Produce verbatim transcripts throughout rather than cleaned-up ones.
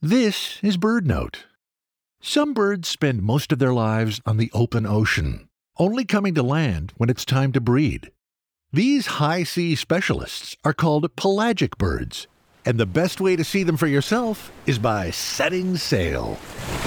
This is BirdNote. Some birds spend most of their lives on the open ocean, only coming to land when it's time to breed. These high-sea specialists are called pelagic birds, and the best way to see them for yourself is by setting sail.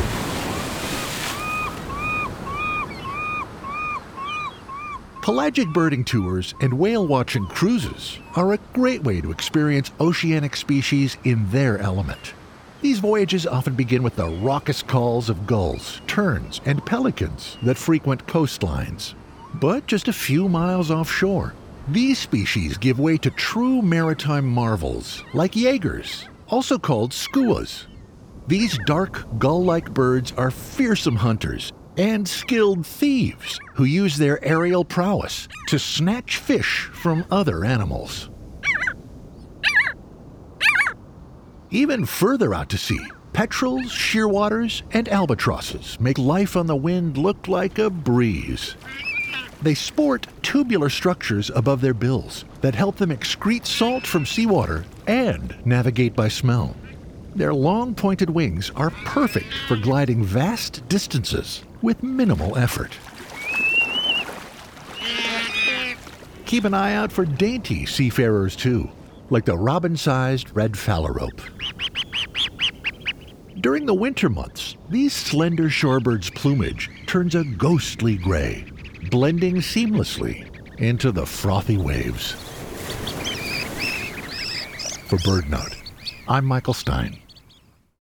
Pelagic birding tours and whale-watching cruises are a great way to experience oceanic species in their element. These voyages often begin with the raucous calls of gulls, terns, and pelicans that frequent coastlines. But just a few miles offshore, these species give way to true maritime marvels like jaegers, also called skuas. These dark, gull-like birds are fearsome hunters and skilled thieves who use their aerial prowess to snatch fish from other animals. Even further out to sea, petrels, shearwaters, and albatrosses make life on the wind look like a breeze. They sport tubular structures above their bills that help them excrete salt from seawater and navigate by smell. Their long pointed wings are perfect for gliding vast distances with minimal effort. Keep an eye out for dainty seafarers too, like the robin-sized red phalarope. During the winter months, these slender shorebirds' plumage turns a ghostly gray, blending seamlessly into the frothy waves. For BirdNote, I'm Michael Stein.